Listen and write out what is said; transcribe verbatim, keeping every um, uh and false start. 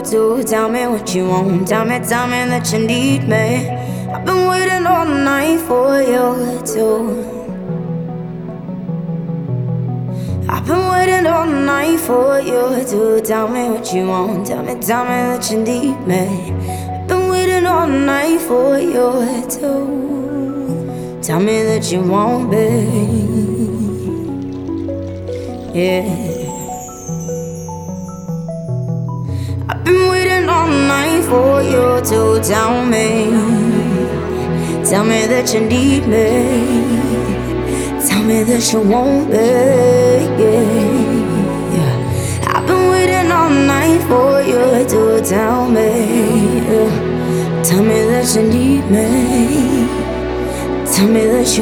to. Tell me what you want, tell me, tell me that you need me. I've been waiting all night for you to. I've been waiting all night for you to tell me what you want, tell me, tell me that you need me. I've been waiting all night for you to tell me that you want me. Yeah. I've been waiting all night for you to tell me, tell me that you need me. Tell me that you want me, yeah, yeah. I've been waiting all night for you to tell me, yeah. Tell me that you need me. Tell me that you